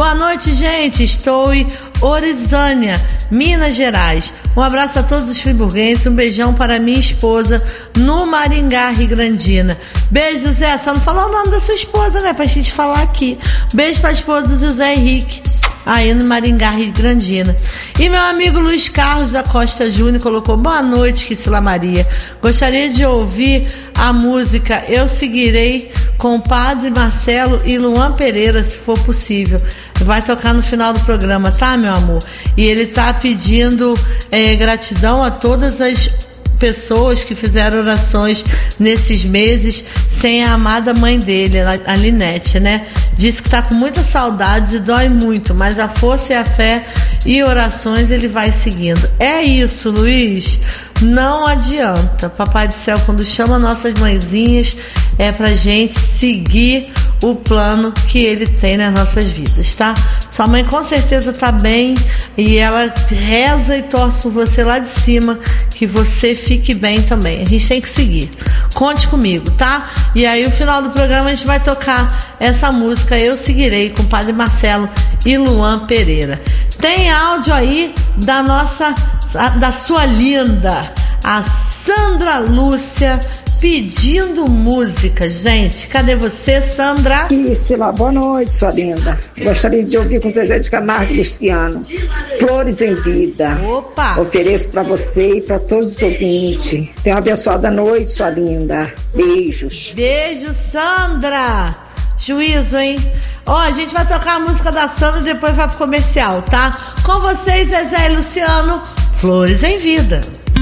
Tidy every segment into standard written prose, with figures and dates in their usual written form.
Boa noite, gente. Estou em Orizânia, Minas Gerais. Um abraço a todos os friburguenses. Um beijão para minha esposa no Maringá, Rio Grandina. Beijo, Zé. Só não falou o nome da sua esposa, né? Pra gente falar aqui. Beijo para a esposa do José Henrique, aí no Maringá, Rio Grandina. E meu amigo Luiz Carlos da Costa Júnior colocou: boa noite, Quisila Maria. Gostaria de ouvir a música Eu Seguirei com o Padre Marcelo e Luan Pereira, se for possível. Vai tocar no final do programa, tá, meu amor? E ele tá pedindo gratidão a todas as pessoas que fizeram orações nesses meses sem a amada mãe dele, a Linete, né? Disse que tá com muitas saudades e dói muito, mas a força e a fé e orações ele vai seguindo. É isso, Luiz. Não adianta. Papai do Céu, quando chama nossas mãezinhas, é pra gente seguir o plano que ele tem nas nossas vidas, tá? Sua mãe com certeza tá bem e ela reza e torce por você lá de cima, que você fique bem também. A gente tem que seguir. Conte comigo, tá? E aí, no final do programa, a gente vai tocar essa música Eu Seguirei com o Padre Marcelo e Luan Pereira. Tem áudio aí da sua linda, a Sandra Lúcia, pedindo música, gente. Cadê você, Sandra? Quisila, boa noite, sua linda. Gostaria de ouvir com Zezé de Camargo e Luciano, Flores em Vida. Opa! Ofereço pra você e pra todos os ouvintes. Tenha uma abençoada noite, sua linda. Beijos. Beijo, Sandra. Juízo, hein? Ó, a gente vai tocar a música da Sandra e depois vai pro comercial, tá? Com vocês, Zezé e Luciano, Flores em Vida.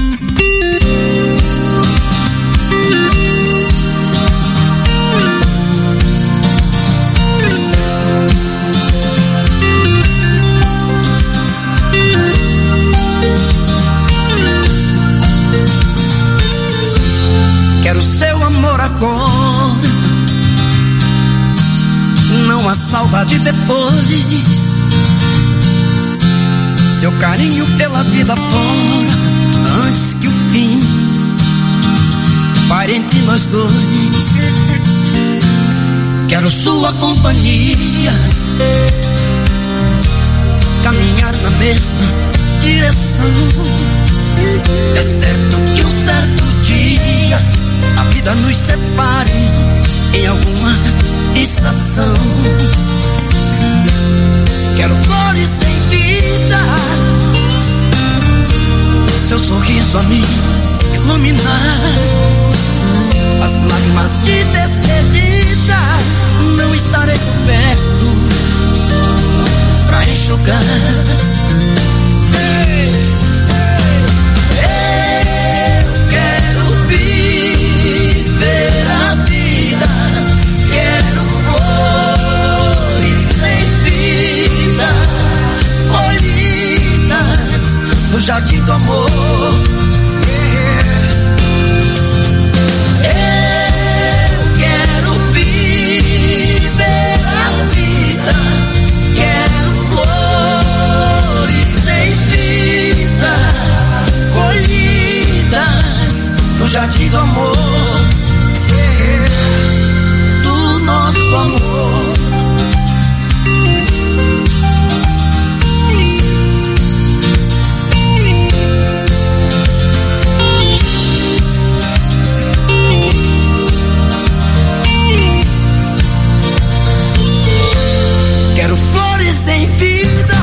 Quero seu amor agora, não há saudade depois. Seu carinho pela vida fora, antes que o fim pare entre nós dois. Quero sua companhia, caminhar na mesma direção. É certo que um certo dia a vida nos separe em alguma estação. Quero flores sem vida, seu sorriso a me iluminar. As lágrimas de despedida não estarei por perto pra enxugar. No jardim do amor, eu quero viver a vida. Quero flores sem vida, colhidas no jardim do amor, do nosso amor. Quero flores sem vida,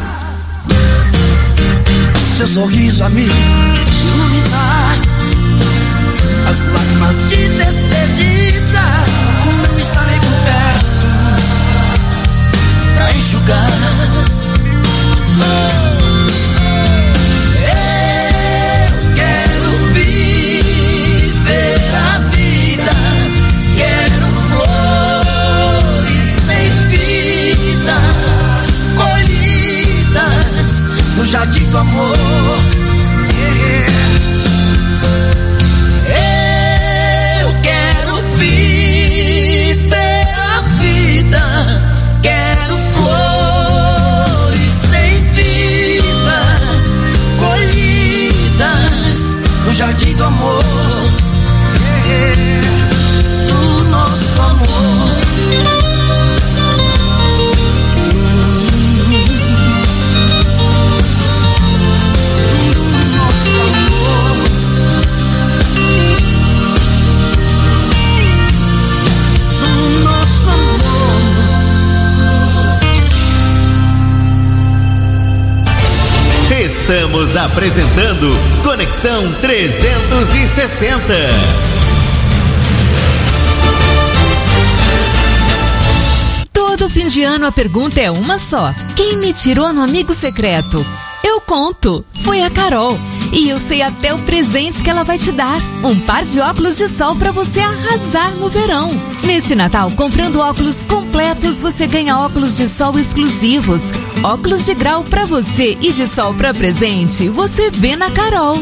seu sorriso a me iluminar. As lágrimas de despedida não estarei por perto pra enxugar. Eu quero viver a vida. Quero flores sem vida, colhidas no jardim do amor. Eu quero viver a vida. Quero flores sem vida, colhidas no jardim do amor, do nosso amor. Estamos apresentando Conexão 360. Todo fim de ano a pergunta é uma só: quem me tirou no amigo secreto? Eu conto, foi a Carol. E eu sei até o presente que ela vai te dar: um par de óculos de sol para você arrasar no verão. Neste Natal, comprando óculos completos, você ganha óculos de sol exclusivos. Óculos de grau para você e de sol para presente, você vê na Carol.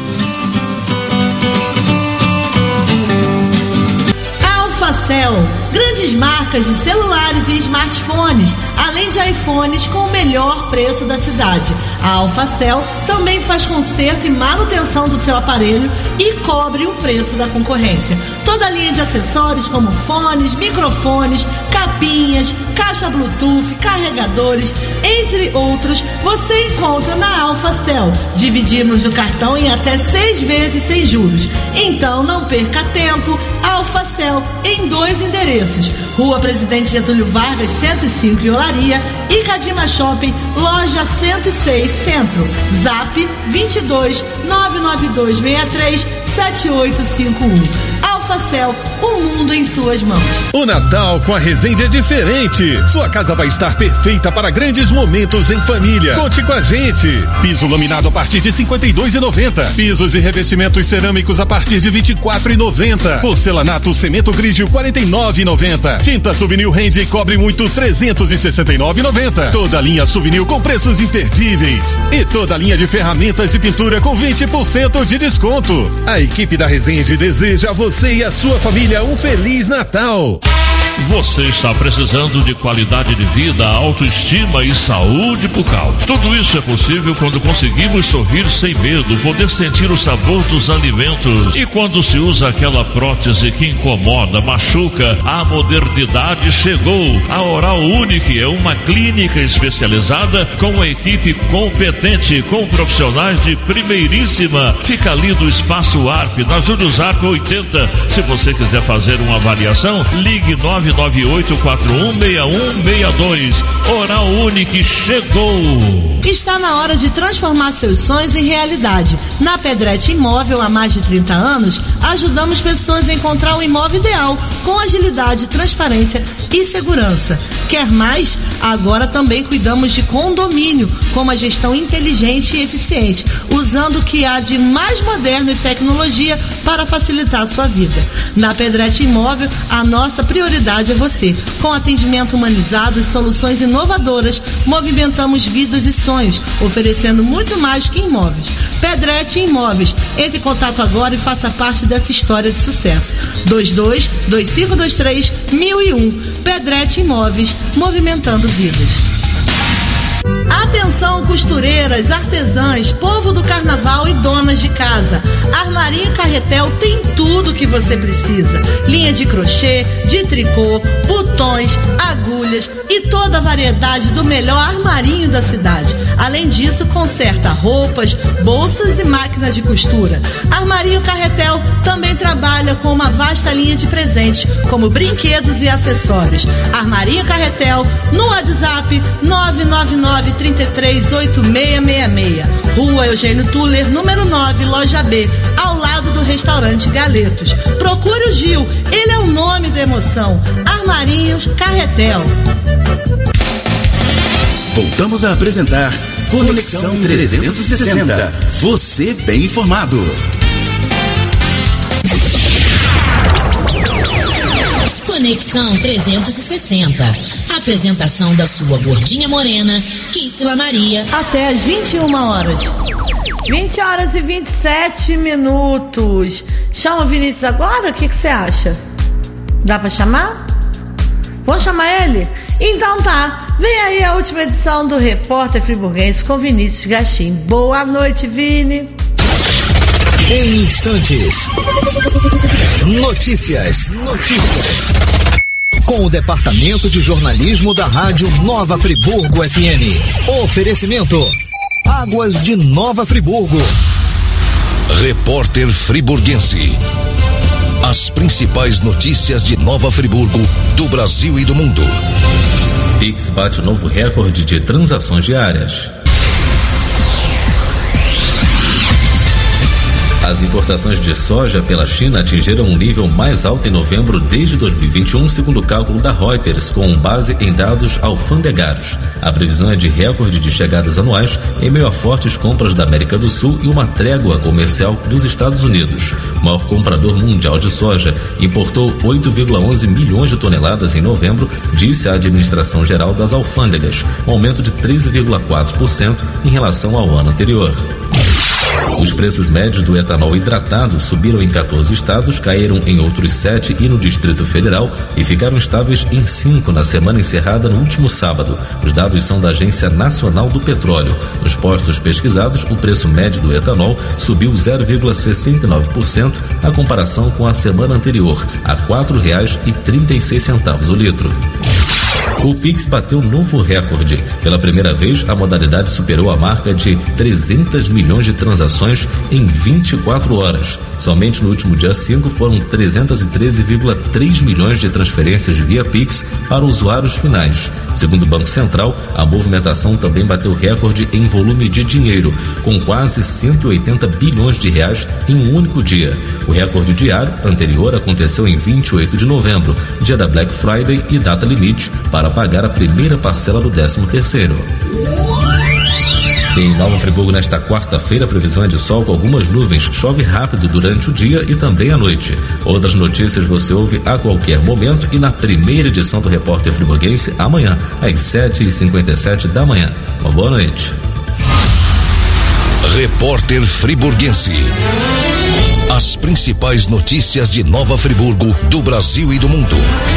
Alfacel, grandes marcas de celulares e smartphones, além de iPhones com o melhor preço da cidade. A Alfacel também faz conserto e manutenção do seu aparelho e cobre o preço da concorrência. Toda a linha de acessórios como fones, microfones, capinhas, caixa Bluetooth, carregadores, entre outros, você encontra na Alfacel. Dividimos o cartão em até 6 vezes sem juros. Então não perca tempo. Alfacel em 2 endereços: Rua Presidente Getúlio Vargas 105 em Olaria e Cadima Shopping, loja 106 Centro. Zap 22 992 63 7851. Alfacel, o mundo em suas mãos. O Natal com a Resende é diferente. Sua casa vai estar perfeita para grandes momentos em família. Conte com a gente. Piso laminado a partir de R$ 52,90. Pisos e revestimentos cerâmicos a partir de R$ 24,90. Porcelanato cimento Grigio R$ 49,90. Tinta Souvenir Rende e Cobre Muito R$ 369,90. Toda a linha Souvenir com preços imperdíveis. E toda a linha de ferramentas e pintura com 20% de desconto. A equipe da Resende deseja a você e a sua família um Feliz Natal. Você está precisando de qualidade de vida, autoestima e saúde bucal. Tudo isso é possível quando conseguimos sorrir sem medo, poder sentir o sabor dos alimentos. E quando se usa aquela prótese que incomoda, machuca, a modernidade chegou. A Oral Unique é uma clínica especializada com uma equipe competente, com profissionais de primeiríssima. Fica ali do Espaço ARP, na Júlio Zarco 80. Se você quiser fazer uma avaliação, ligue 998416162. Oral Unique chegou. Está na hora de transformar seus sonhos em realidade. Na Pedretti Imóvel, há mais de 30 anos, ajudamos pessoas a encontrar o imóvel ideal, com agilidade, transparência e segurança. Quer mais? Agora também cuidamos de condomínio, com uma gestão inteligente e eficiente, usando o que há de mais moderno e tecnologia para facilitar a sua vida. Na Pedretti Imóvel, a nossa prioridade é você. Com atendimento humanizado e soluções inovadoras, movimentamos vidas e sonhos, oferecendo muito mais que imóveis. Pedretti Imóveis. Entre em contato agora e faça parte dessa história de sucesso. 22-2523-1001. Pedretti Imóveis, movimentando vidas. Atenção, costureiras, artesãs, povo do carnaval e donas de casa. Armarinho Carretel tem tudo que você precisa. Linha de crochê, de tricô, botões, agulhas e toda a variedade do melhor armarinho da cidade. Além disso, conserta roupas, bolsas e máquinas de costura. Armarinho Carretel também trabalha com uma vasta linha de presentes, como brinquedos e acessórios. Armarinho Carretel no WhatsApp 999-338666. Rua Eugênio Tuller, número 9, loja B, ao lado do restaurante Galetos. Procure o Gil, ele é o nome da emoção. Armarinhos Carretel. Voltamos a apresentar Conexão 360. Você bem informado. Conexão 360. Apresentação da sua gordinha morena, Kissila Maria. Até às 21 horas. 20 horas e 27 minutos. Chama o Vinícius agora? O que você acha? Dá pra chamar? Vamos chamar ele? Então tá. Vem aí a última edição do Repórter Friburguense com Vinícius Gachim. Boa noite, Vini. Em instantes. Notícias. Com o Departamento de Jornalismo da Rádio Nova Friburgo FM. Oferecimento: Águas de Nova Friburgo. Repórter Friburguense. As principais notícias de Nova Friburgo, do Brasil e do mundo. Pix bate o novo recorde de transações diárias. As importações de soja pela China atingiram um nível mais alto em novembro desde 2021, segundo o cálculo da Reuters, com base em dados alfandegários. A previsão é de recorde de chegadas anuais em meio a fortes compras da América do Sul e uma trégua comercial dos Estados Unidos. O maior comprador mundial de soja importou 8,11 milhões de toneladas em novembro, disse a Administração Geral das Alfândegas, um aumento de 13,4% em relação ao ano anterior. Os preços médios do etanol hidratado subiram em 14 estados, caíram em outros 7 e no Distrito Federal e ficaram estáveis em 5 na semana encerrada no último sábado. Os dados são da Agência Nacional do Petróleo. Nos postos pesquisados, o preço médio do etanol subiu 0,69% na comparação com a semana anterior, a R$ 4,36 o litro. O Pix bateu novo recorde. Pela primeira vez, a modalidade superou a marca de 300 milhões de transações em 24 horas. Somente no último dia 5 foram 313,3 milhões de transferências via Pix para usuários finais. Segundo o Banco Central, a movimentação também bateu recorde em volume de dinheiro, com quase 180 bilhões de reais em um único dia. O recorde diário anterior aconteceu em 28 de novembro, dia da Black Friday e data limite para pagar a primeira parcela do 13º. Em Nova Friburgo, nesta quarta-feira, a previsão é de sol com algumas nuvens. Chove rápido durante o dia e também à noite. Outras notícias você ouve a qualquer momento e na primeira edição do Repórter Friburguense, amanhã, às 7h57 da manhã. Uma boa noite. Repórter Friburguense. As principais notícias de Nova Friburgo, do Brasil e do mundo.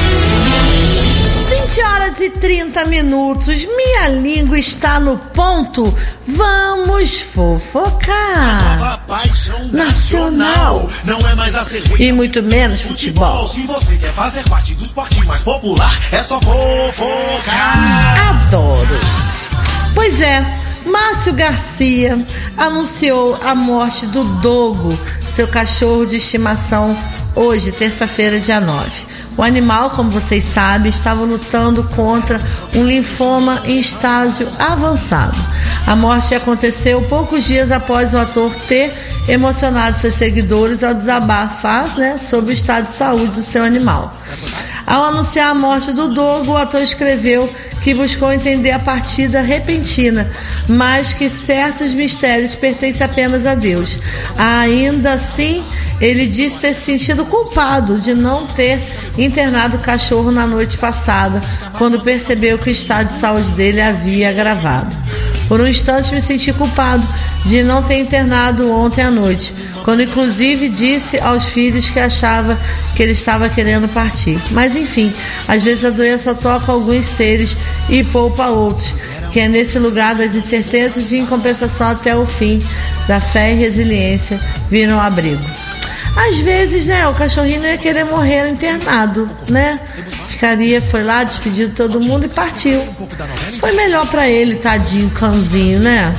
20h30. Minha língua está no ponto. Vamos fofocar. A nova paixão nacional não é mais a cerveja e muito menos futebol. Se você quer fazer parte do esporte mais popular, é só fofocar. Adoro. Pois é, Márcio Garcia anunciou a morte do Dogo, seu cachorro de estimação, hoje, terça-feira, dia 9. O animal, como vocês sabem, estava lutando contra um linfoma em estágio avançado. A morte aconteceu poucos dias após o ator ter emocionado seus seguidores ao desabafar, sobre o estado de saúde do seu animal. Ao anunciar a morte do Dogo, o ator escreveu que buscou entender a partida repentina, mas que certos mistérios pertencem apenas a Deus. Ainda assim, ele disse ter se sentido culpado de não ter internado o cachorro na noite passada, quando percebeu que o estado de saúde dele havia agravado. Por um instante me senti culpado de não ter internado ontem à noite, quando inclusive disse aos filhos que achava que ele estava querendo partir. Mas enfim, às vezes a doença toca alguns seres e poupa outros, que é nesse lugar das incertezas de incompensação até o fim, da fé e resiliência viram abrigo. Às vezes, o cachorrinho não ia querer morrer internado, foi lá, despediu todo mundo e partiu. Foi melhor pra ele, tadinho, cãozinho,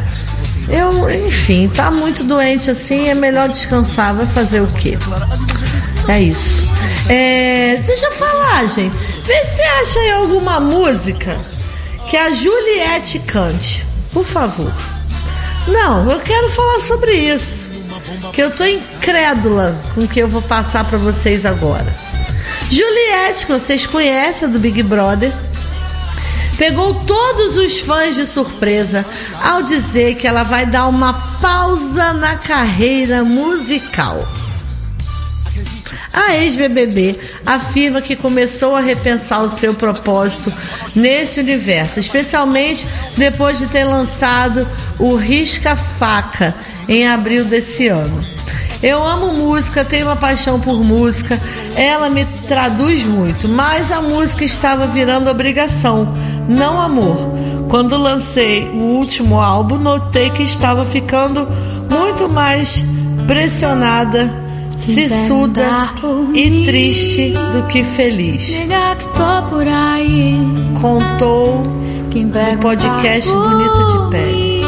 Enfim, tá muito doente assim, é melhor descansar, vai fazer o quê? É isso. Deixa eu falar, gente. Vê se acha aí alguma música que a Juliette cante, por favor. Não, eu quero falar sobre isso, que eu tô incrédula com o que eu vou passar pra vocês agora. Juliette, que vocês conhecem, do Big Brother, pegou todos os fãs de surpresa ao dizer que ela vai dar uma pausa na carreira musical. A ex-BBB afirma que começou a repensar o seu propósito nesse universo, especialmente depois de ter lançado o Risca-Faca em abril desse ano. Eu amo música, tenho uma paixão por música, ela me traduz muito, mas a música estava virando obrigação, não amor. Quando lancei o último álbum, notei que estava ficando muito mais pressionada, sissuda e triste do que feliz. Contou no podcast Bonita de Pele.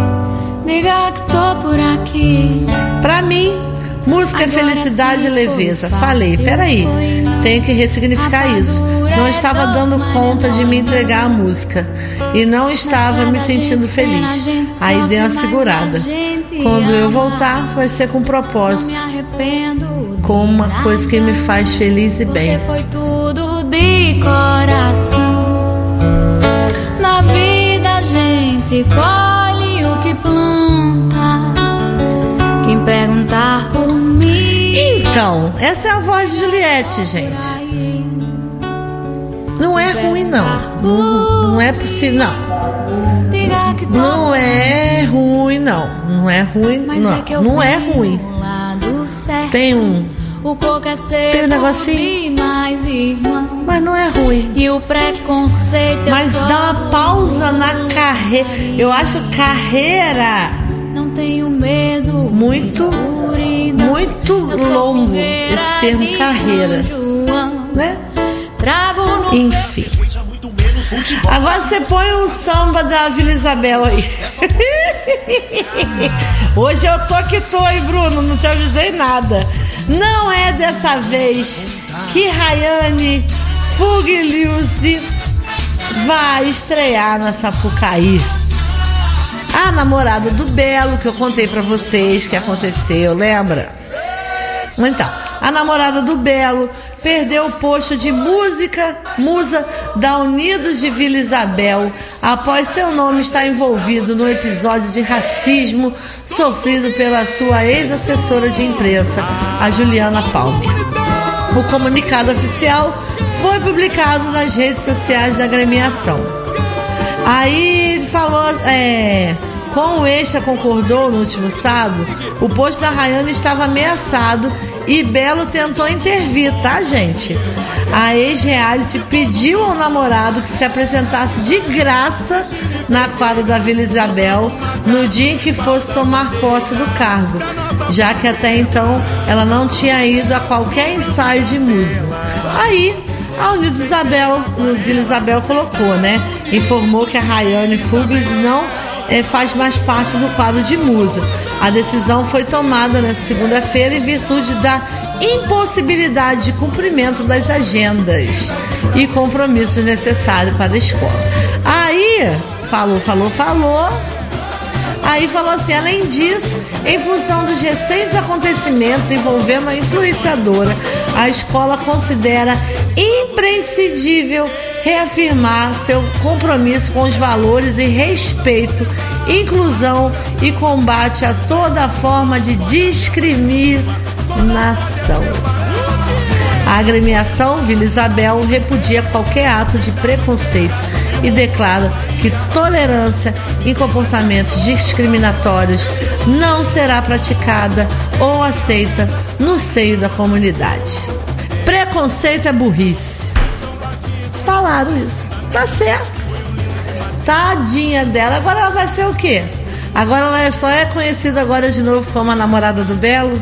Pra mim, música é felicidade e leveza. Falei, peraí, tenho que ressignificar isso. Não estava dando conta de me entregar à música e não estava me sentindo feliz. Aí dei uma segurada. quando eu voltar, vai ser com propósito, com uma coisa que me faz feliz e bem. Foi tudo de coração. Na vida a gente colhe o que planta. Quem perguntar por mim. Então, essa é a voz de Juliette, gente. Não é ruim, não. Não é possível, não. Não é ruim, não. Não é ruim, não. Não é ruim. Tem um negocinho, mas não é ruim. E o preconceito. Mas dá uma pausa na carreira. Eu acho carreira. Não tenho medo. Muito longo esse termo carreira, né? Enfim. Agora você põe um samba da Vila Isabel aí. Hoje eu tô que tô, hein, Bruno? Não te avisei nada. Não é dessa vez que Rayane Fugliuzzi vai estrear na Sapucaí. A namorada do Belo, que eu contei pra vocês que aconteceu, lembra? Então, a namorada do Belo perdeu o posto de musa da Unidos de Vila Isabel após seu nome estar envolvido no episódio de racismo sofrido pela sua ex-assessora de imprensa, a Juliana Palmer. O comunicado oficial foi publicado nas redes sociais da agremiação. Aí ele falou, como o Extra concordou no último sábado, o posto da Rayane estava ameaçado e Belo tentou intervir, tá, gente? A ex-reality pediu ao namorado que se apresentasse de graça na quadra da Vila Isabel no dia em que fosse tomar posse do cargo, já que até então ela não tinha ido a qualquer ensaio de música. Aí, a Unidos Vila Isabel colocou, né? Informou que a Rayane Fugliuzzi não faz mais parte do quadro de musa. A decisão foi tomada nesta segunda-feira em virtude da impossibilidade de cumprimento das agendas e compromissos necessários para a escola. Aí, falou. Aí falou assim, além disso, em função dos recentes acontecimentos envolvendo a influenciadora, a escola considera imprescindível reafirmar seu compromisso com os valores e respeito, inclusão e combate a toda forma de discriminação. A agremiação Vila Isabel repudia qualquer ato de preconceito e declara que tolerância em comportamentos discriminatórios não será praticada ou aceita no seio da comunidade. Preconceito é burrice. Falaram isso. Tá certo. Tadinha dela. Agora ela vai ser o quê? Agora ela só é conhecida agora de novo como a namorada do Belo?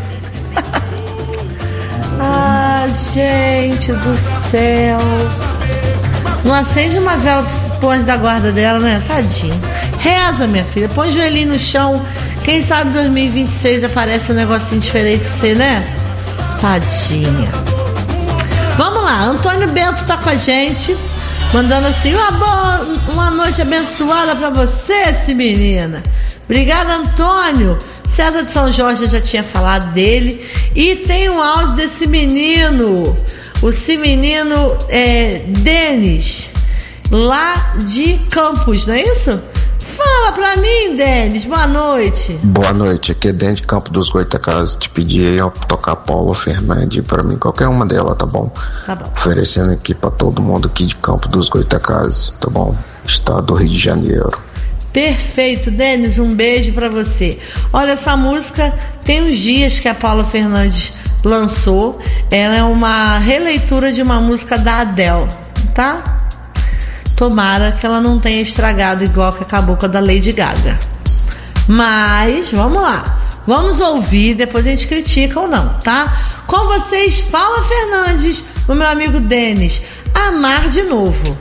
Ah, gente do céu. Não acende uma vela pro pôr da guarda dela, né? Tadinho. Reza, minha filha. Põe o joelhinho no chão. Quem sabe 2026 aparece um negocinho diferente pra você, né? Tadinha. Vamos lá. Antônio Bento tá com a gente. Mandando assim, uma noite abençoada pra você, menina. Obrigada, Antônio. César de São Jorge, eu já tinha falado dele. E tem um áudio desse menino. Esse menino Denis, lá de Campos, não é isso? Fala pra mim, Denis, boa noite. Boa noite, aqui é Denis de Campo dos Goitacazes. Te pedi aí tocar Paula Fernandes pra mim, qualquer uma delas, tá bom? Tá bom. Oferecendo aqui pra todo mundo aqui de Campo dos Goitacazes, tá bom? Estado do Rio de Janeiro. Perfeito, Denis, um beijo pra você. Olha, essa música tem uns dias que a Paula Fernandes lançou. Ela é uma releitura de uma música da Adele, tá? Tomara que ela não tenha estragado igual que acabou com a da Lady Gaga. Mas, vamos lá. Vamos ouvir, depois a gente critica ou não, tá? Com vocês, Paula Fernandes, o meu amigo Denis. Amar de Novo.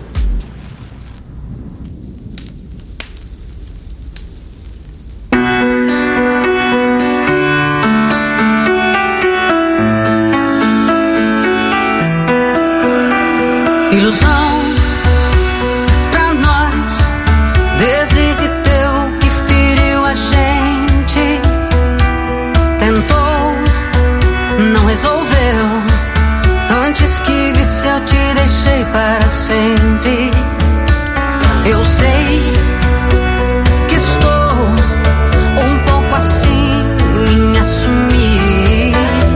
Ilusão pra nós, deslize teu que feriu a gente. que estou um pouco assim em assumir.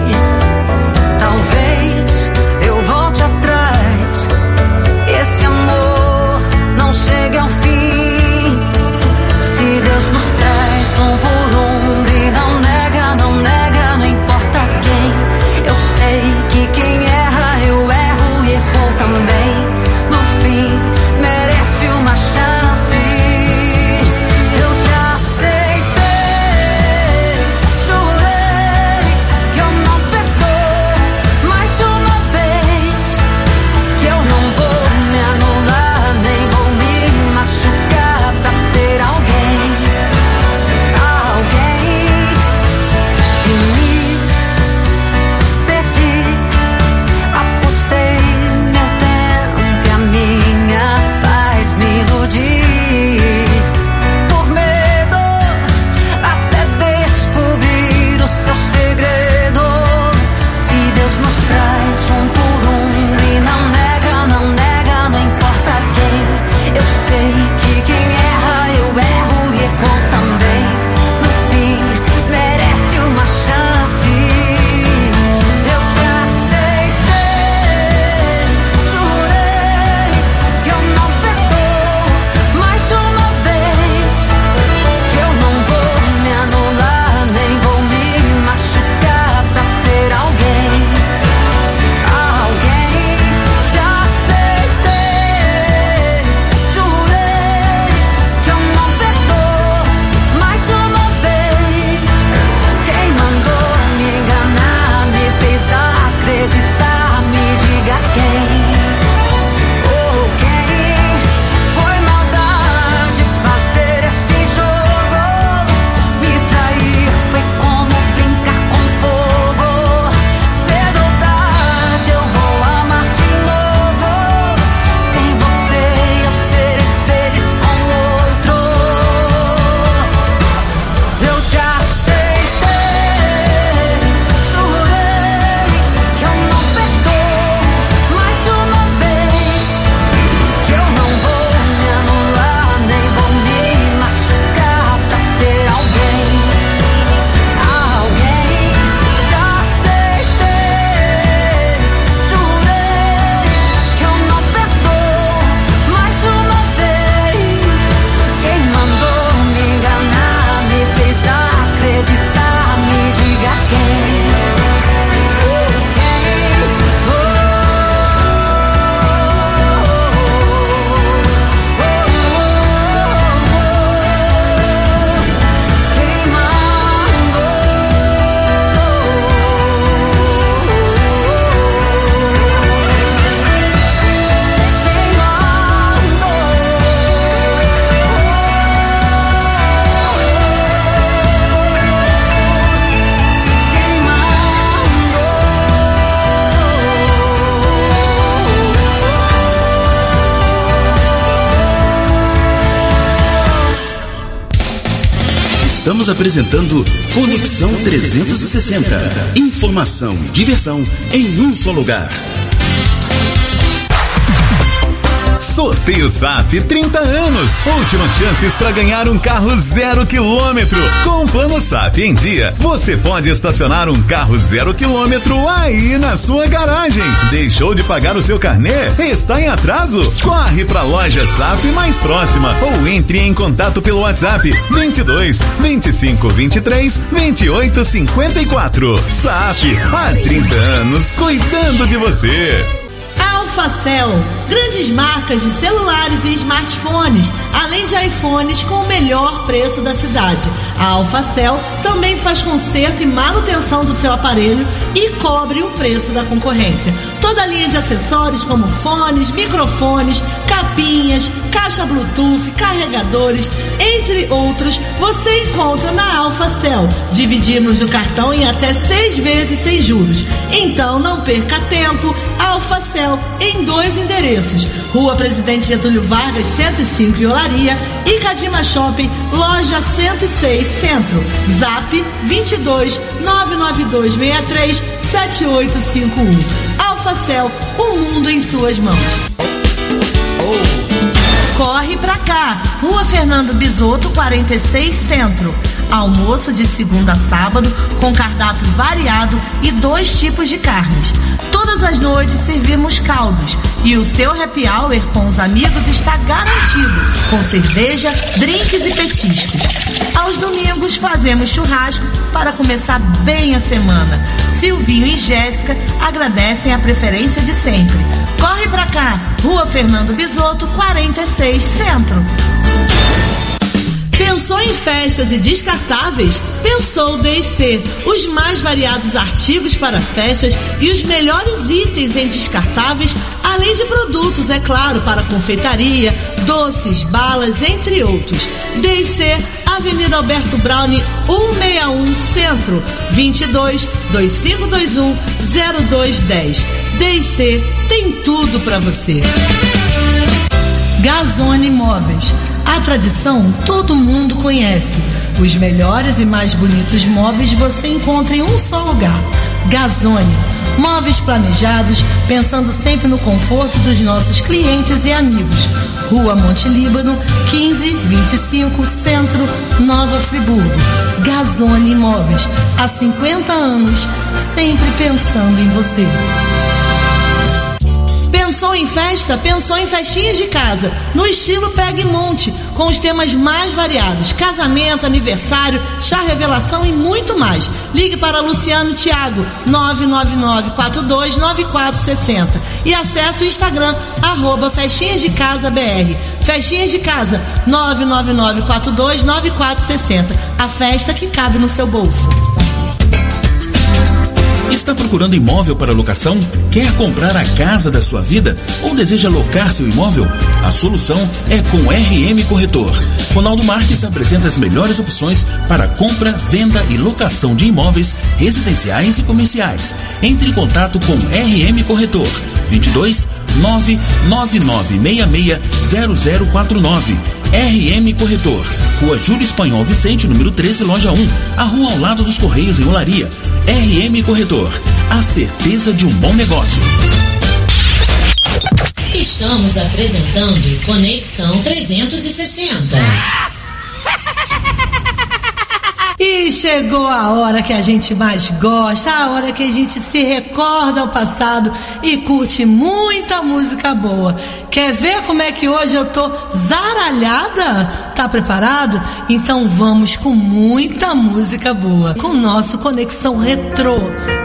Talvez eu volte atrás, esse amor não chegue ao fim. Se Deus nos traz por e não nega, não importa quem. Eu sei que quem erra, eu erro e errou também. No fim, merece uma chance. Eu te aceitei, jurei que eu não perdoo mais uma vez, que eu não vou me anular, nem vou me machucar pra ter alguém. E me perdi, apostei meu tempo e a minha paz me iludi. Por medo até descobrir o seu segredo. Se Deus nos traz por e não nega, não importa quem. Eu sei que quem erra, eu erro e errou também. No fim, merece uma chance. Eu te aceitei, jurei que eu não perdoo mais uma vez, que eu não vou me anular, nem vou me machucar pra ter alguém. Te aceitei, jurei que eu não perdoo mais uma vez. Quem mandou me enganar, me fez acreditar, me diga quem. Ou quem foi maldade fazer esse jogo? Me trair foi como brincar com fogo. Cedo ou tarde eu vou amar de novo. Sem você eu serei feliz com outro. Eu te aceitei, jurei que eu não perdoo mais uma vez, que eu não vou me anular, nem vou me machucar pra ter alguém. Te aceitei, jurei que eu não perdoo mais uma vez. Quem mandou me enganar, me fez acreditar, me diga quem. Estamos apresentando Conexão 360. Informação e diversão em um só lugar. Sorteio SAF 30 anos. Últimas chances para ganhar um carro 0 quilômetro. Com o plano SAF em dia, você pode estacionar um carro 0 quilômetro aí na sua garagem. Deixou de pagar o seu carnê? Está em atraso? Corre para a loja SAF mais próxima ou entre em contato pelo WhatsApp 22 25 23 28 54. SAF, há 30 anos cuidando de você. Alfacel, grandes marcas de celulares e smartphones, além de iPhones com o melhor preço da cidade. A Alfacel também faz conserto e manutenção do seu aparelho e cobre o preço da concorrência. Toda a linha de acessórios como fones, microfones, capinhas, caixa Bluetooth, carregadores, entre outros, você encontra na Alfacel. Dividimos o cartão em até 6 vezes sem juros. Então não perca tempo. Alfacel em 2 endereços: Rua Presidente Getúlio Vargas 105 em Olaria e Cadima Shopping, loja 106 Centro. Zap 22 992 63 7851. Alfacel, o mundo em suas mãos. Corre pra cá, Rua Fernando Bisotto, 46 Centro. Almoço de segunda a sábado com cardápio variado e 2 tipos de carnes. Todas as noites servimos caldos e o seu happy hour com os amigos está garantido, com cerveja, drinks e petiscos. Aos domingos fazemos churrasco para começar bem a semana. Silvinho e Jéssica agradecem a preferência de sempre. Corre pra cá, Rua Fernando Bisotto, 46 Centro. Pensou em festas e descartáveis? Pensou D&C, os mais variados artigos para festas e os melhores itens em descartáveis, além de produtos, é claro, para confeitaria, doces, balas, entre outros. D&C, Avenida Alberto Braune, 161 Centro, 22-2521-0210. D&C tem tudo para você. Gazone Móveis. A tradição todo mundo conhece. Os melhores e mais bonitos móveis você encontra em um só lugar. Gazone. Móveis planejados, pensando sempre no conforto dos nossos clientes e amigos. Rua Monte Líbano, 1525 Centro, Nova Friburgo. Gazone Móveis. Há 50 anos, sempre pensando em você. Pensou em festa? Pensou em festinhas de casa, no estilo Pega e Monte, com os temas mais variados: casamento, aniversário, chá revelação e muito mais. Ligue para Luciano Thiago, 999429460 e acesse o Instagram, @festinhasdecasabr. Festinhas de Casa, 999429460. A festa que cabe no seu bolso. Está procurando imóvel para locação? Quer comprar a casa da sua vida? Ou deseja locar seu imóvel? A solução é com RM Corretor. Ronaldo Marques apresenta as melhores opções para compra, venda e locação de imóveis residenciais e comerciais. Entre em contato com RM Corretor, 22-99966-0049. RM Corretor, Rua Júlio Espanhol Vicente, número 13, loja 1, a rua ao lado dos Correios, em Olaria. RM Corretor, a certeza de um bom negócio. Estamos apresentando Conexão 360. E chegou a hora que a gente mais gosta, a hora que a gente se recorda ao passado e curte muita música boa. Quer ver como é que hoje eu tô zaralhada? Tá preparado? Então vamos com muita música boa, com o nosso Conexão Retrô.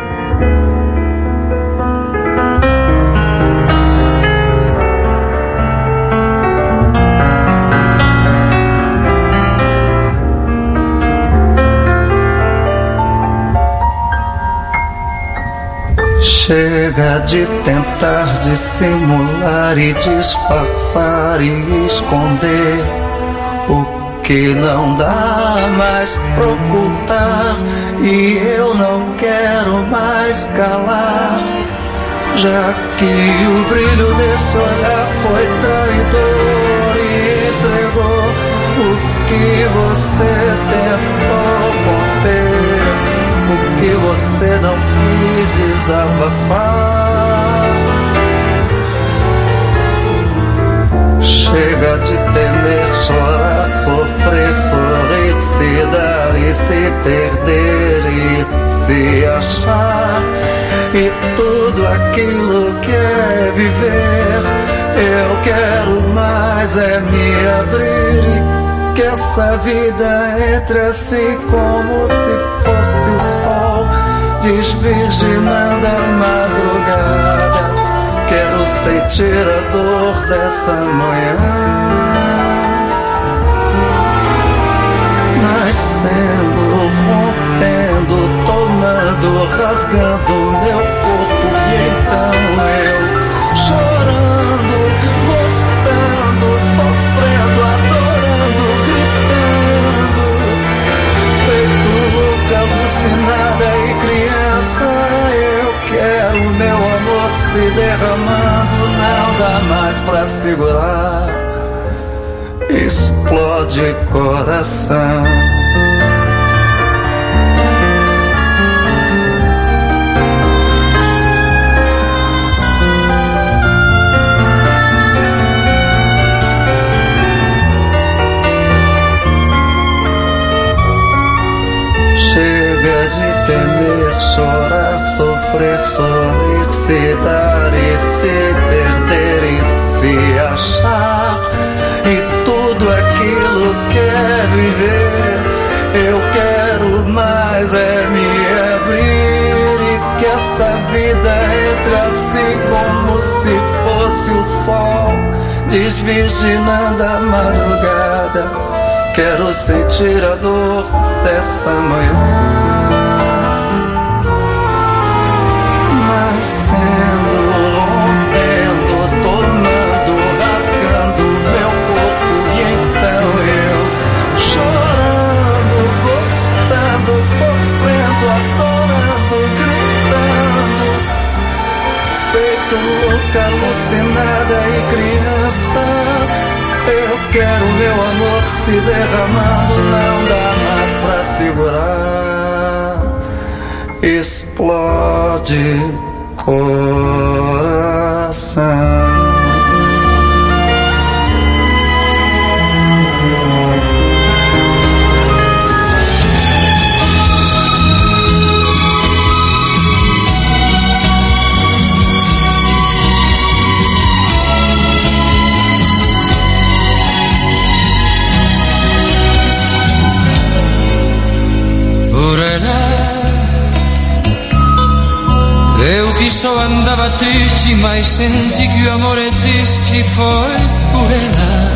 Chega de tentar dissimular e disfarçar e esconder o que não dá mais pra ocultar, e eu não quero mais calar, já que o brilho desse olhar foi traidor e entregou o que você tentou conter, o que você não quis desabafar. Chega de temer, chorar, sofrer, sorrir, se dar e se perder e se achar, e tudo aquilo que é viver. Eu quero mais é me abrir, e que essa vida entre assim como se fosse o sol, desvirginando a madrugada. Quero sentir a dor dessa manhã, nascendo, rompendo, tomando, rasgando meu corpo, e então eu chorando, gostando, sofrendo, adorando, gritando, feito louca, alucinada e criança. Eu quero meu amor se derramando, não dá mais pra segurar, explode coração. sofrer, sorrir, se dar e se perder e se achar. E tudo aquilo quer viver. Eu quero mais é me abrir e que essa vida entre assim como se fosse o sol desvirginando a madrugada. Quero sentir a dor dessa manhã, nascendo, rompendo, tomando, rasgando meu corpo. E então eu chorando, gostando, sofrendo, adorando, gritando, feito louca, alucinada e criança. Eu quero meu amor se derramando, não dá mais pra segurar. Explode coração. Eu que só andava triste, mas senti que o amor existe, foi por ela.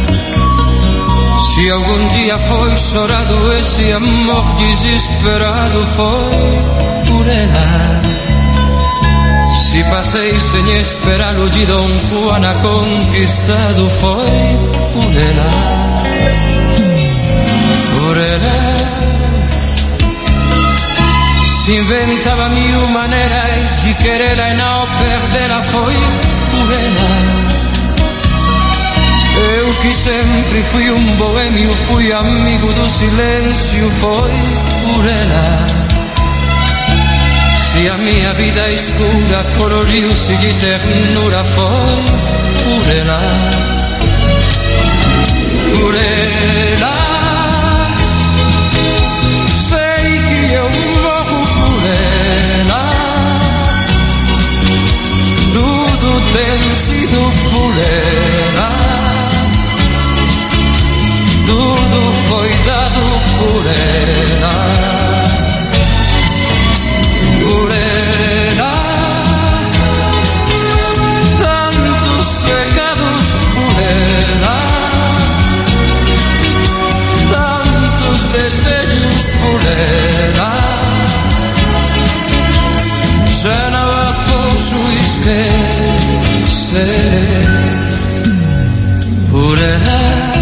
Se algum dia foi chorado esse amor desesperado, foi por ela. Se passei sem esperar o de Dom Juan conquistado, foi por ela. Por ela. Se inventava mil maneiras de quererla e não perdê-la, foi por ela. Eu que sempre fui um boêmio, fui amigo do silêncio, foi por ela. Se a minha vida escura coloriu-se de ternura, foi por ela. Por ela. Sei que eu tem sido por ela, tudo foi dado por ela, por ela, tantos pecados por ela, tantos desejos por ela, já não a posso esquecer. Por ela.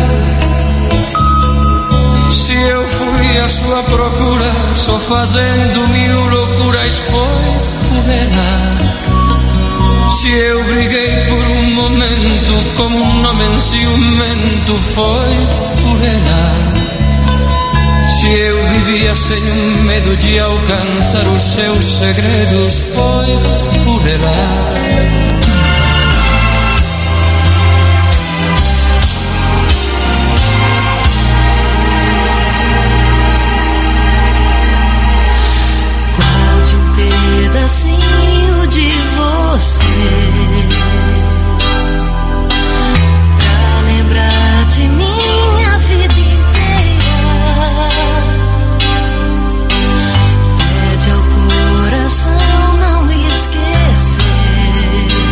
Se eu fui à sua procura, só fazendo mil loucuras, foi por ela. Se eu briguei por um momento como um homem ciumento, foi por ela. Se eu vivia sem medo de alcançar os seus segredos, foi por ela. Pedacinho de você pra lembrar de minha vida inteira. Pede ao coração não me esquecer.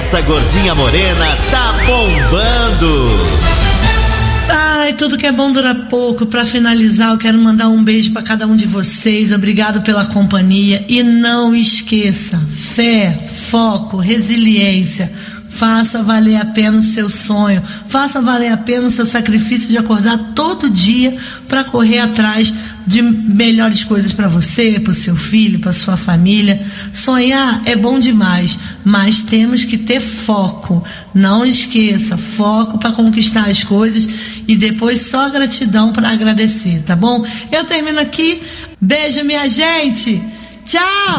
Essa gordinha morena tá bombando. Ai, tudo que é bom dura pouco. Pra finalizar, eu quero mandar um beijo pra cada um de vocês. Obrigado pela companhia. E não esqueça, fé, foco, resiliência. Faça valer a pena o seu sonho. Faça valer a pena o seu sacrifício de acordar todo dia para correr atrás de melhores coisas para você, para o seu filho, para sua família. Sonhar é bom demais, mas temos que ter foco. Não esqueça, foco para conquistar as coisas e depois só gratidão para agradecer, tá bom? Eu termino aqui. Beijo, minha gente. Tchau!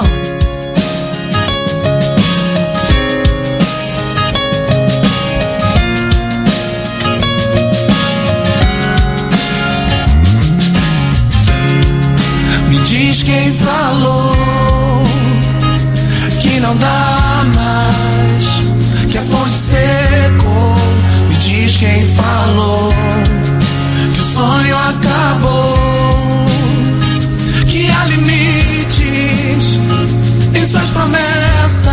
Diz quem falou que não dá mais, que a fonte secou. Me diz quem falou que o sonho acabou, que há limites em suas promessas.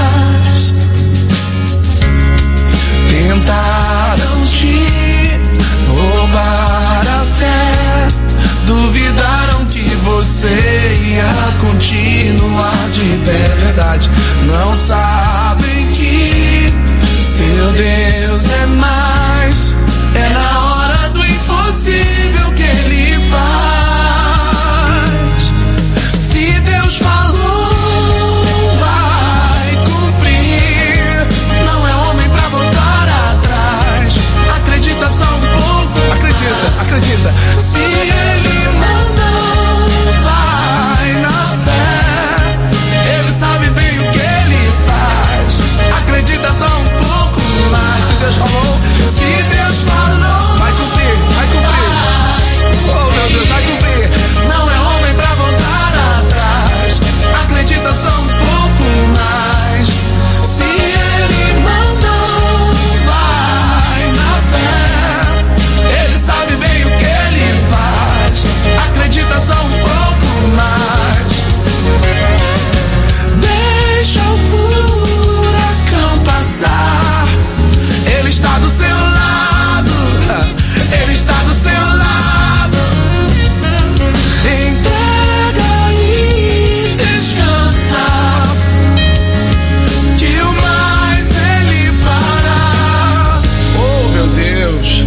Tentaram te roubar a fé, duvidaram que você ia continuar de pé. Verdade, não sabem que seu Deus é mais. É na hora do impossível que Ele faz. Se Deus falou, vai cumprir. Não é homem pra voltar atrás. Acredita só um pouco. Acredita. Se Ele acredita só um pouco mais. Se Deus falou, vai cumprir. Oh meu Deus, vai cumprir. Não é homem pra voltar atrás. Acredita só um pouco mais. Se Ele mandou, vai na fé. Ele sabe bem o que Ele faz. Acredita só um pouco mais. Deixa o furacão passar. Ele está do seu lado. Ele está do seu lado. Entrega e descansa, que o mais Ele fará. Oh meu Deus.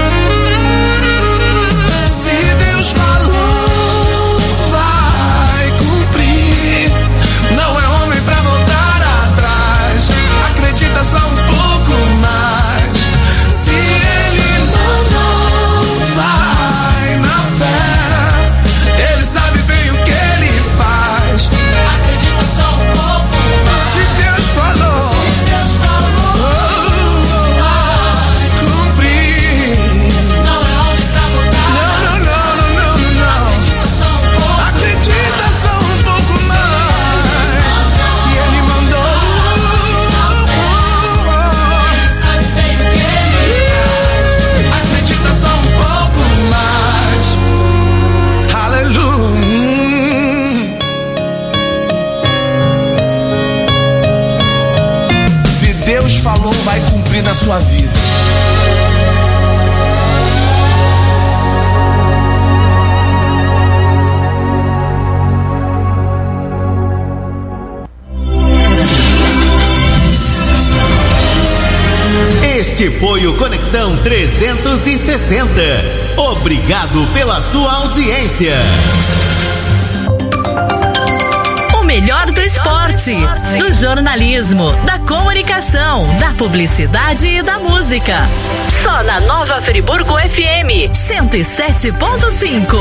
Se Deus falou, vai cumprir. Não é homem pra voltar atrás. Acredita só um pouco mais. Se Ele mandou, vai na fé. Ele sabe bem o que Ele faz. Acredita só um pouco mais. Se Deus falou, vai cumprir. Não é homem pra voltar. Não. Acredita só um pouco. Acredita só um pouco mais. Se Ele mandou, Ele sabe bem o que Ele faz. Acredita só um pouco mais. Aleluia. Se Deus falou, vai cumprir na sua vida. Este foi o Conexão 360. Obrigado pela sua audiência. O melhor do esporte, do jornalismo, da comunicação, da publicidade e da música. Só na Nova Friburgo FM 107.5.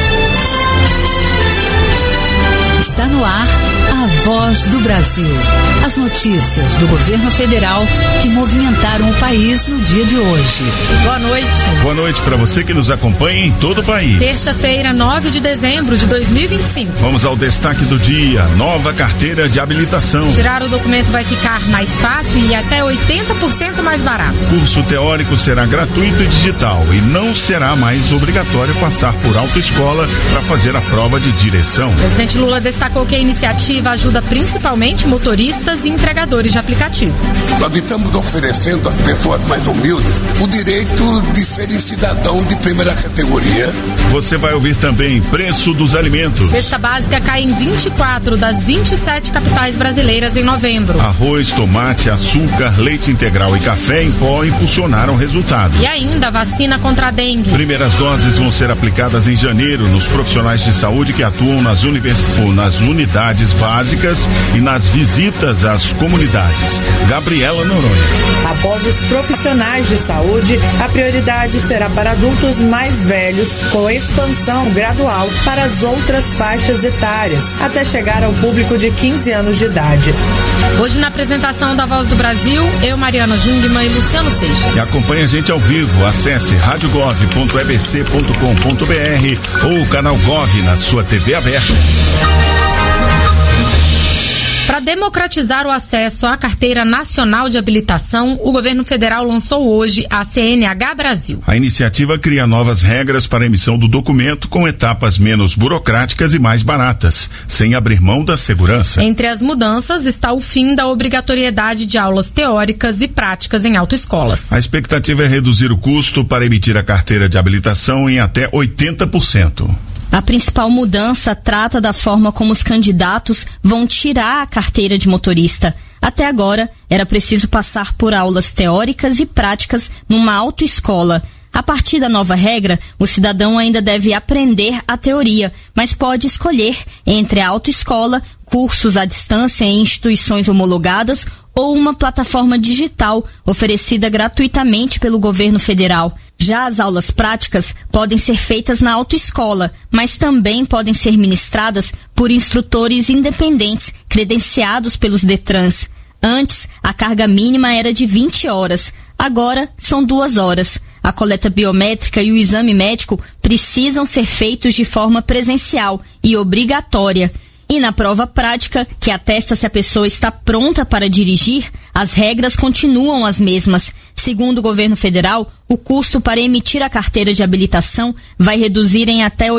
Está no ar a Voz do Brasil. As notícias do governo federal que movimentaram o país no dia de hoje. Boa noite. Boa noite para você que nos acompanha em todo o país. Terça-feira, 9 de dezembro de 2025. Vamos ao destaque do dia. Nova carteira de habilitação. Tirar o documento vai ficar mais fácil e até 80% mais barato. Curso teórico será gratuito e digital e não será mais obrigatório passar por autoescola para fazer a prova de direção. O presidente Lula destacou que a iniciativa ajuda principalmente motoristas e entregadores de aplicativo. Nós estamos oferecendo às pessoas mais humildes o direito de serem cidadão de primeira categoria. Você vai ouvir também preço dos alimentos. Cesta básica cai em 24 das 27 capitais brasileiras em novembro. Arroz, tomate, açúcar, leite integral e café em pó impulsionaram o resultado. E ainda vacina contra a dengue. Primeiras doses vão ser aplicadas em janeiro nos profissionais de saúde que atuam nas unidades básicas e nas visitas às comunidades. Gabriela Noronha. Após os profissionais de saúde, a prioridade será para adultos mais velhos, com expansão gradual para as outras faixas etárias, até chegar ao público de 15 anos de idade. Hoje, na apresentação da Voz do Brasil, eu, Mariana Jungmann e Luciano Seixas. E acompanhe a gente ao vivo. Acesse radiogov.ebc.com.br ou o canal Gov na sua TV aberta. Para democratizar o acesso à Carteira Nacional de Habilitação, o governo federal lançou hoje a CNH Brasil. A iniciativa cria novas regras para a emissão do documento com etapas menos burocráticas e mais baratas, sem abrir mão da segurança. Entre as mudanças está o fim da obrigatoriedade de aulas teóricas e práticas em autoescolas. A expectativa é reduzir o custo para emitir a carteira de habilitação em até 80%. A principal mudança trata da forma como os candidatos vão tirar a carteira de motorista. Até agora, era preciso passar por aulas teóricas e práticas numa autoescola. A partir da nova regra, o cidadão ainda deve aprender a teoria, mas pode escolher entre a autoescola, cursos à distância em instituições homologadas ou uma plataforma digital oferecida gratuitamente pelo governo federal. Já as aulas práticas podem ser feitas na autoescola, mas também podem ser ministradas por instrutores independentes credenciados pelos Detrans. Antes, a carga mínima era de 20 horas, agora são 2 horas. A coleta biométrica e o exame médico precisam ser feitos de forma presencial e obrigatória. E na prova prática, que atesta se a pessoa está pronta para dirigir, as regras continuam as mesmas. Segundo o governo federal, o custo para emitir a carteira de habilitação vai reduzir em até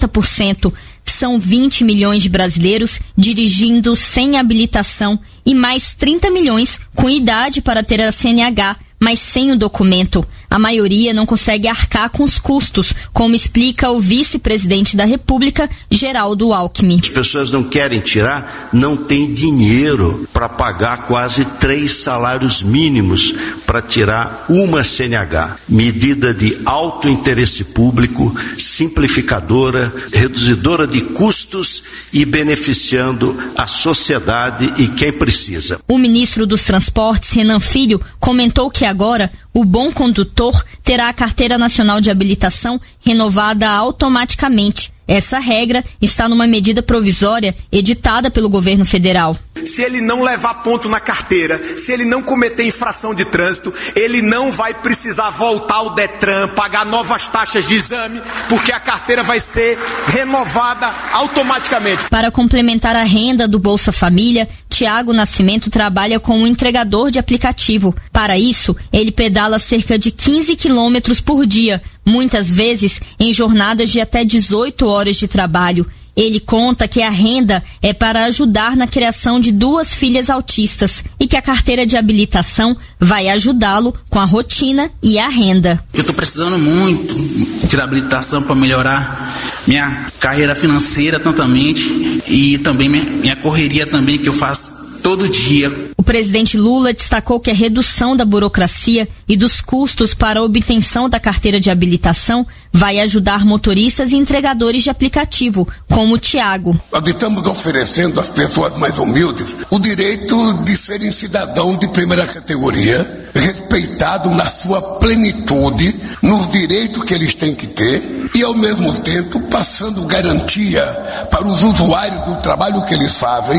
80%. São 20 milhões de brasileiros dirigindo sem habilitação e mais 30 milhões com idade para ter a CNH, mas sem o documento. A maioria não consegue arcar com os custos, como explica o vice-presidente da República, Geraldo Alckmin. As pessoas não querem tirar, não tem dinheiro para pagar quase 3 salários mínimos para tirar uma CNH. Medida de alto interesse público, simplificadora, reduzidora de custos e beneficiando a sociedade e quem precisa. O ministro dos Transportes, Renan Filho, comentou que agora o bom condutor terá a Carteira Nacional de Habilitação renovada automaticamente. Essa regra está numa medida provisória editada pelo governo federal. Se ele não levar ponto na carteira, se ele não cometer infração de trânsito, ele não vai precisar voltar ao Detran, pagar novas taxas de exame, porque a carteira vai ser renovada automaticamente. Para complementar a renda do Bolsa Família, Tiago Nascimento trabalha como entregador de aplicativo. Para isso, ele pedala cerca de 15 quilômetros por dia, muitas vezes em jornadas de até 18 horas de trabalho. Ele conta que a renda é para ajudar na criação de 2 filhas autistas e que a carteira de habilitação vai ajudá-lo com a rotina e a renda. Eu estou precisando muito tirar habilitação para melhorar minha carreira financeira totalmente e também minha correria também que eu faço todo dia. O presidente Lula destacou que a redução da burocracia e dos custos para a obtenção da carteira de habilitação vai ajudar motoristas e entregadores de aplicativo, como o Tiago. Nós estamos oferecendo às pessoas mais humildes o direito de serem cidadãos de primeira categoria, respeitado na sua plenitude, nos direitos que eles têm que ter e, ao mesmo tempo, passando garantia para os usuários do trabalho que eles fazem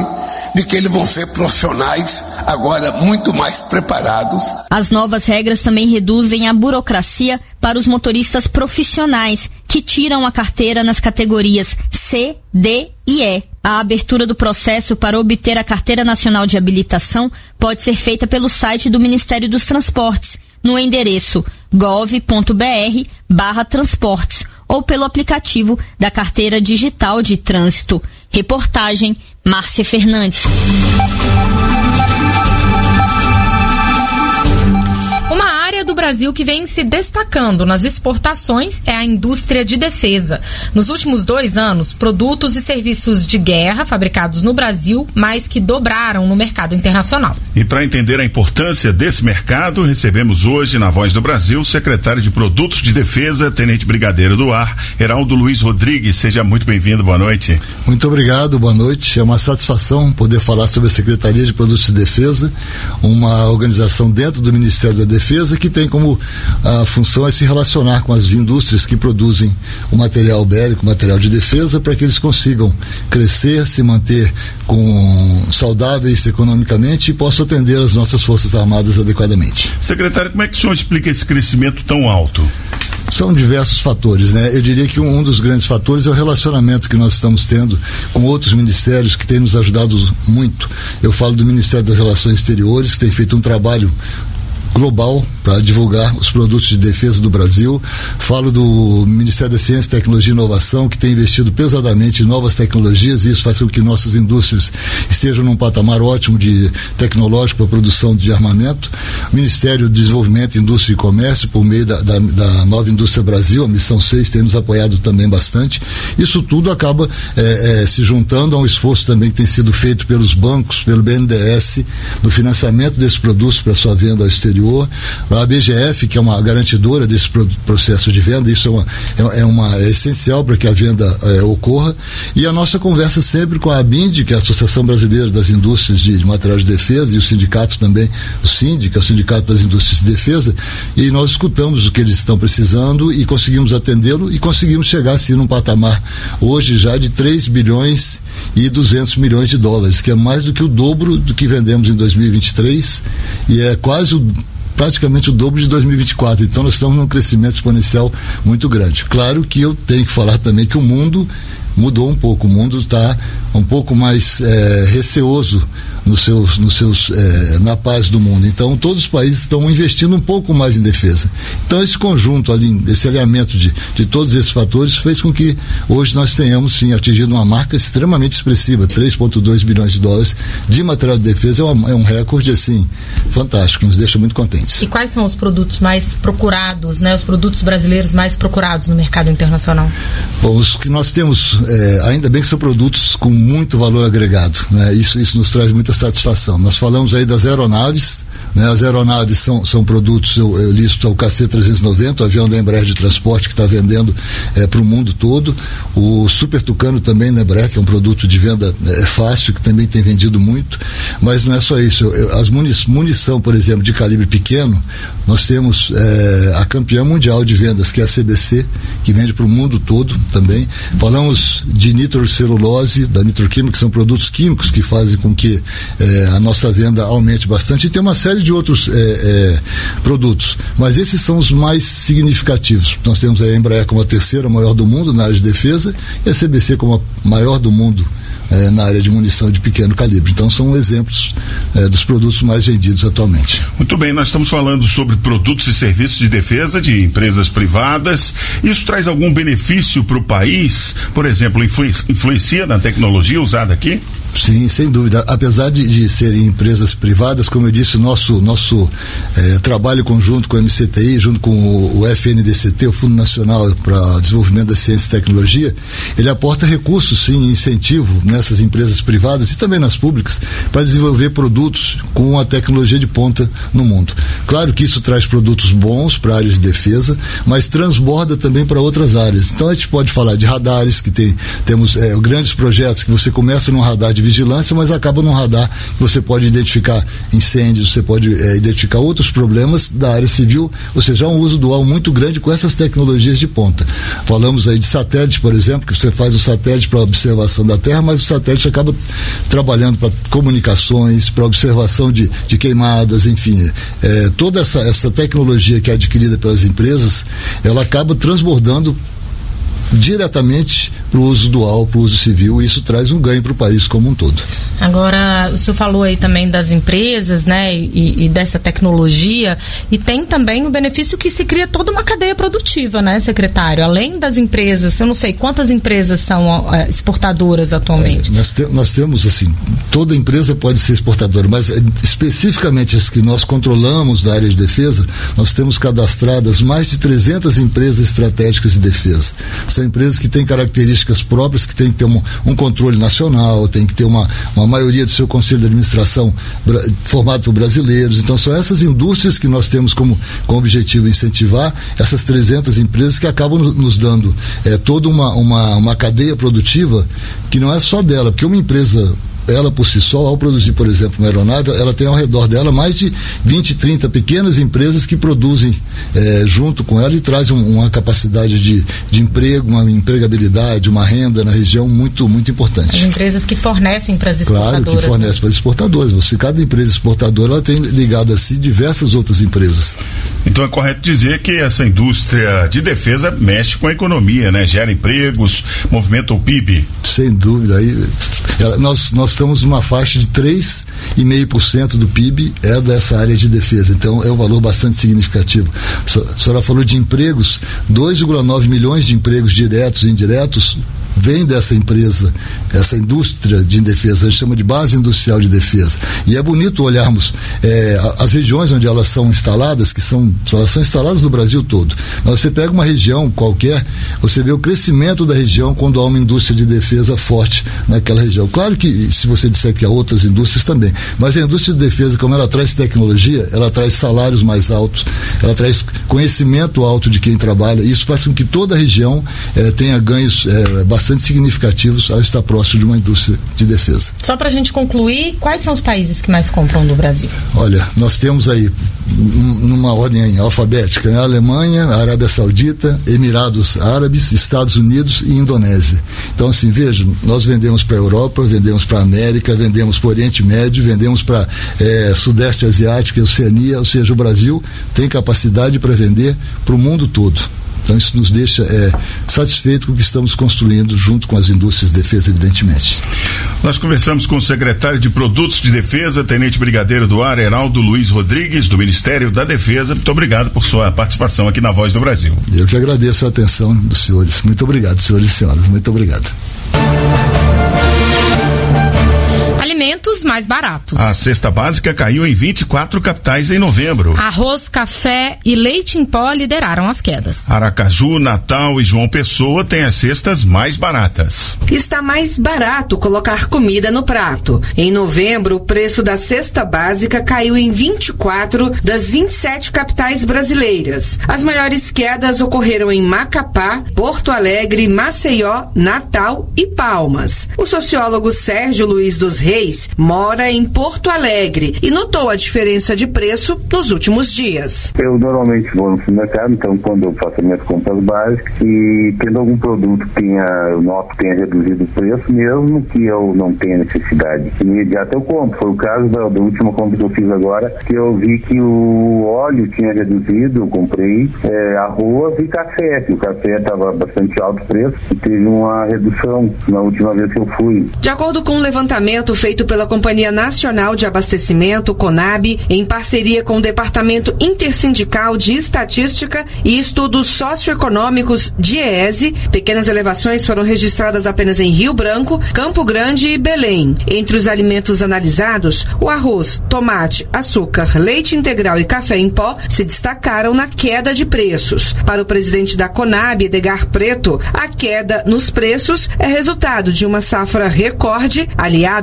de que eles vão ser profissionais agora muito mais preparados. As novas regras também reduzem a burocracia para os motoristas profissionais que tiram a carteira nas categorias C, D e E. A abertura do processo para obter a Carteira Nacional de Habilitação pode ser feita pelo site do Ministério dos Transportes, no endereço gov.br/transportes ou pelo aplicativo da Carteira Digital de Trânsito. Reportagem Márcia Fernandes. Uma área do Brasil que vem se destacando nas exportações é a indústria de defesa. Nos últimos 2 anos, produtos e serviços de guerra fabricados no Brasil mais que dobraram no mercado internacional. E para entender a importância desse mercado, recebemos hoje na Voz do Brasil o secretário de Produtos de Defesa, Tenente Brigadeiro do Ar, Heraldo Luiz Rodrigues. Seja muito bem-vindo, boa noite. Muito obrigado, boa noite. É uma satisfação poder falar sobre a Secretaria de Produtos de Defesa, uma organização dentro do Ministério da Defesa que tem como a função é se relacionar com as indústrias que produzem o material bélico, o material de defesa, para que eles consigam crescer, se manter saudáveis economicamente e possam atender as nossas Forças Armadas adequadamente. Secretário, como é que o senhor explica esse crescimento tão alto? São diversos fatores, né? Eu diria que um dos grandes fatores é o relacionamento que nós estamos tendo com outros ministérios que têm nos ajudado muito. Eu falo do Ministério das Relações Exteriores, que tem feito um trabalho global para divulgar os produtos de defesa do Brasil. Falo do Ministério da Ciência, Tecnologia e Inovação, que tem investido pesadamente em novas tecnologias, e isso faz com que nossas indústrias estejam num patamar ótimo de tecnológico para a produção de armamento. O Ministério do Desenvolvimento, Indústria e Comércio, por meio da Nova Indústria Brasil, a Missão 6, tem nos apoiado também bastante. Isso tudo acaba se juntando a um esforço também que tem sido feito pelos bancos, pelo BNDES, no financiamento desses produtos para sua venda ao exterior. A BGF, que é uma garantidora desse processo de venda, isso é essencial para que a venda ocorra. E a nossa conversa sempre com a ABIND, que é a Associação Brasileira das Indústrias de Material de Defesa, e o sindicato também, o SIND, que é o Sindicato das Indústrias de Defesa, e nós escutamos o que eles estão precisando e conseguimos atendê-lo e conseguimos chegar assim num patamar hoje já de 3 bilhões e 200 milhões de dólares, que é mais do que o dobro do que vendemos em 2023 e é praticamente o dobro de 2024. Então nós estamos num crescimento exponencial muito grande. Claro que eu tenho que falar também que o mundo mudou um pouco. O mundo está um pouco mais receoso na paz do mundo. Então todos os países estão investindo um pouco mais em defesa. Então esse conjunto ali, esse alinhamento de todos esses fatores fez com que hoje nós tenhamos sim atingido uma marca extremamente expressiva, 3,2 bilhões de dólares de material de defesa. É um recorde assim fantástico, nos deixa muito contentes. E quais são os produtos mais procurados, né? Os produtos brasileiros mais procurados no mercado internacional? Bom, os que nós temos, ainda bem que são produtos com muito valor agregado, né? Isso nos traz muita satisfação. Nós falamos aí das aeronaves, né? As aeronaves são produtos, eu listo o KC-390, o avião da Embraer de transporte que está vendendo para o mundo todo. O Super Tucano também da Embraer, que é um produto de venda fácil, que também tem vendido muito. Mas não é só isso. As munição, por exemplo, de calibre pequeno, nós temos a campeã mundial de vendas, que é a CBC, que vende para o mundo todo também. Falamos de nitrocelulose, da nitroquímica, que são produtos químicos que fazem com que a nossa venda aumente bastante. E tem uma série de outros produtos, mas esses são os mais significativos. Nós temos a Embraer como a terceira maior do mundo na área de defesa e a CBC como a maior do mundo na área de munição de pequeno calibre. Então são exemplos dos produtos mais vendidos atualmente. Muito bem, nós estamos falando sobre produtos e serviços de defesa de empresas privadas. Isso traz algum benefício para o país? Por exemplo, influencia na tecnologia usada aqui? Sim, sem dúvida. Apesar de serem empresas privadas, como eu disse, o nosso trabalho conjunto com o MCTI, junto com o FNDCT, o Fundo Nacional para Desenvolvimento da Ciência e Tecnologia, ele aporta recursos, sim, incentivo nessas empresas privadas e também nas públicas para desenvolver produtos com a tecnologia de ponta no mundo. Claro que isso traz produtos bons para áreas de defesa, mas transborda também para outras áreas. Então a gente pode falar de radares, que temos grandes projetos que você começa num radar de de vigilância, mas acaba num radar que você pode identificar incêndios, você pode identificar outros problemas da área civil, ou seja, há um uso dual muito grande com essas tecnologias de ponta. Falamos aí de satélite, por exemplo, que você faz o satélite para observação da Terra, mas o satélite acaba trabalhando para comunicações, para observação de queimadas, enfim. Toda essa tecnologia que é adquirida pelas empresas, ela acaba transbordando diretamente para o uso dual, para o uso civil, e isso traz um ganho para o país como um todo. Agora, o senhor falou aí também das empresas, né, e dessa tecnologia, e tem também o benefício que se cria toda uma cadeia produtiva, né, secretário? Além das empresas, eu não sei quantas empresas são exportadoras atualmente. Nós temos, assim, toda empresa pode ser exportadora, mas especificamente as que nós controlamos da área de defesa, nós temos cadastradas mais de 300 empresas estratégicas de defesa. São empresas que têm características próprias, que têm que ter um controle nacional, tem que ter uma maioria do seu conselho de administração formado por brasileiros. Então são essas indústrias que nós temos como objetivo incentivar, essas 300 empresas que acabam nos dando toda uma cadeia produtiva que não é só dela, porque uma empresa, ela por si só, ao produzir, por exemplo, uma aeronave, ela tem ao redor dela mais de 20, 30 pequenas empresas que produzem junto com ela e trazem uma capacidade de emprego, uma empregabilidade, uma renda na região muito, muito importante. As empresas que fornecem para as exportadoras. Claro, que fornecem para as exportadoras. Cada empresa exportadora, ela tem ligado a si diversas outras empresas. Então é correto dizer que essa indústria de defesa mexe com a economia, né? Gera empregos, movimenta o PIB. Sem dúvida. Aí, nós estamos numa faixa de 3,5% do PIB dessa área de defesa, então é um valor bastante significativo. A senhora falou de empregos, 2,9 milhões de empregos diretos e indiretos vem dessa empresa, essa indústria de defesa, a gente chama de base industrial de defesa. E é bonito olharmos as regiões onde elas são instaladas, elas são instaladas no Brasil todo. Mas você pega uma região qualquer, você vê o crescimento da região quando há uma indústria de defesa forte naquela região. Claro que, se você disser que há outras indústrias também, mas a indústria de defesa, como ela traz tecnologia, ela traz salários mais altos, ela traz conhecimento alto de quem trabalha, e isso faz com que toda a região tenha ganhos bastante significativos ao estar próximo de uma indústria de defesa. Só para a gente concluir, quais são os países que mais compram do Brasil? Olha, nós temos aí, numa ordem alfabética, né? Alemanha, Arábia Saudita, Emirados Árabes, Estados Unidos e Indonésia. Então, assim, veja, nós vendemos para a Europa, vendemos para a América, vendemos para o Oriente Médio, vendemos para Sudeste Asiático e Oceania, ou seja, o Brasil tem capacidade para vender para o mundo todo. Então isso nos deixa satisfeito com o que estamos construindo junto com as indústrias de defesa, evidentemente. Nós conversamos com o secretário de Produtos de Defesa, Tenente Brigadeiro do Ar, Heraldo Luiz Rodrigues, do Ministério da Defesa. Muito obrigado por sua participação aqui na Voz do Brasil. Eu que agradeço a atenção dos senhores. Muito obrigado, senhores e senhoras. Muito obrigado. Alimentos mais baratos. A cesta básica caiu em 24 capitais em novembro. Arroz, café e leite em pó lideraram as quedas. Aracaju, Natal e João Pessoa têm as cestas mais baratas. Está mais barato colocar comida no prato. Em novembro, o preço da cesta básica caiu em 24 das 27 capitais brasileiras. As maiores quedas ocorreram em Macapá, Porto Alegre, Maceió, Natal e Palmas. O sociólogo Sérgio Luiz dos Reis mora em Porto Alegre e notou a diferença de preço nos últimos dias. Eu normalmente vou no supermercado, então quando eu faço minhas compras básicas e tendo algum produto que eu noto que tenha reduzido o preço, mesmo que eu não tenha necessidade imediata, eu compro. Foi o caso da última compra que eu fiz agora, que eu vi que o óleo tinha reduzido, eu comprei arroz e café, que o café estava bastante alto o preço e teve uma redução na última vez que eu fui. De acordo com um levantamento feito pela Companhia Nacional de Abastecimento, CONAB, em parceria com o Departamento Intersindical de Estatística e Estudos Socioeconômicos, DIEESE, pequenas elevações foram registradas apenas em Rio Branco, Campo Grande e Belém. Entre os alimentos analisados, o arroz, tomate, açúcar, leite integral e café em pó se destacaram na queda de preços. Para o presidente da CONAB, Edgar Preto, a queda nos preços é resultado de uma safra recorde aliada à política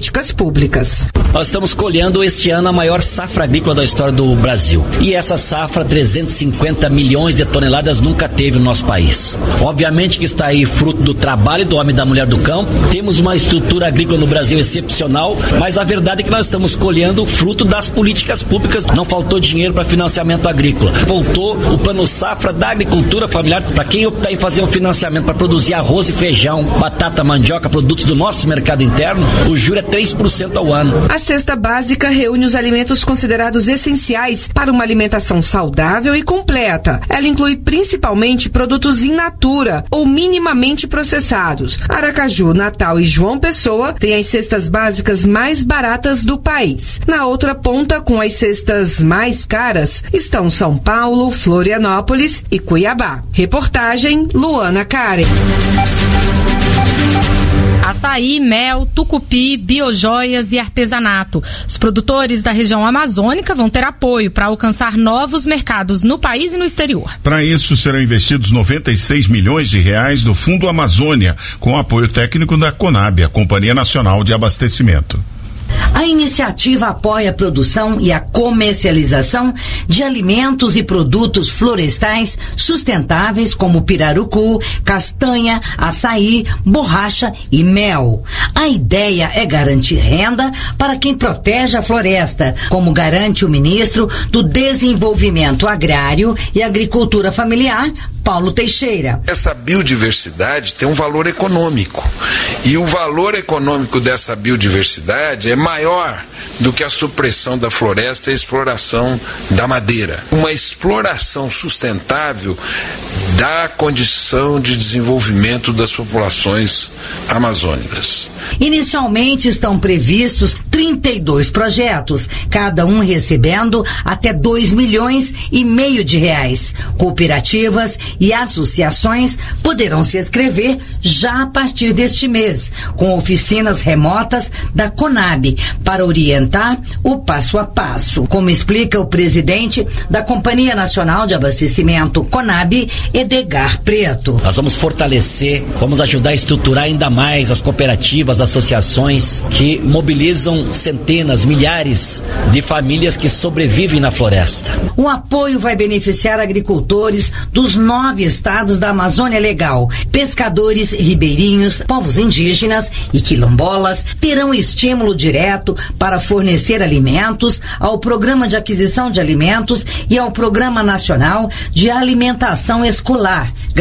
políticas públicas. Nós estamos colhendo este ano a maior safra agrícola da história do Brasil. E essa safra, 350 milhões de toneladas, nunca teve no nosso país. Obviamente que está aí fruto do trabalho do homem e da mulher do campo. Temos uma estrutura agrícola no Brasil excepcional, mas a verdade é que nós estamos colhendo o fruto das políticas públicas. Não faltou dinheiro para financiamento agrícola. Voltou o plano safra da agricultura familiar para quem optar em fazer um financiamento para produzir arroz e feijão, batata, mandioca, produtos do nosso mercado interno. O juro é 3% ao ano. A cesta básica reúne os alimentos considerados essenciais para uma alimentação saudável e completa. Ela inclui principalmente produtos in natura ou minimamente processados. Aracaju, Natal e João Pessoa têm as cestas básicas mais baratas do país. Na outra ponta, com as cestas mais caras, estão São Paulo, Florianópolis e Cuiabá. Reportagem Luana Karen. Açaí, mel, tucupi, biojoias e artesanato. Os produtores da região amazônica vão ter apoio para alcançar novos mercados no país e no exterior. Para isso, serão investidos 96 milhões de reais do Fundo Amazônia, com apoio técnico da Conab, a Companhia Nacional de Abastecimento. A iniciativa apoia a produção e a comercialização de alimentos e produtos florestais sustentáveis como pirarucu, castanha, açaí, borracha e mel. A ideia é garantir renda para quem protege a floresta, como garante o ministro do Desenvolvimento Agrário e Agricultura Familiar, Paulo Teixeira. Essa biodiversidade tem um valor econômico. E o valor econômico dessa biodiversidade é maior do que a supressão da floresta e a exploração da madeira. Uma exploração sustentável dá condição de desenvolvimento das populações amazônicas. Inicialmente estão previstos 32 projetos, cada um recebendo até 2,5 milhões de reais. Cooperativas e associações poderão se inscrever já a partir deste mês, com oficinas remotas da Conab para orientar o passo a passo, como explica o presidente da Companhia Nacional de Abastecimento, Conab, Edgar Preto. Nós vamos fortalecer, vamos ajudar a estruturar ainda mais as cooperativas, associações que mobilizam centenas, milhares de famílias que sobrevivem na floresta. O apoio vai beneficiar agricultores dos 9 estados da Amazônia Legal. Pescadores ribeirinhos, povos indígenas e quilombolas terão estímulo direto para fornecer alimentos ao Programa de Aquisição de Alimentos e ao Programa Nacional de Alimentação Escolar,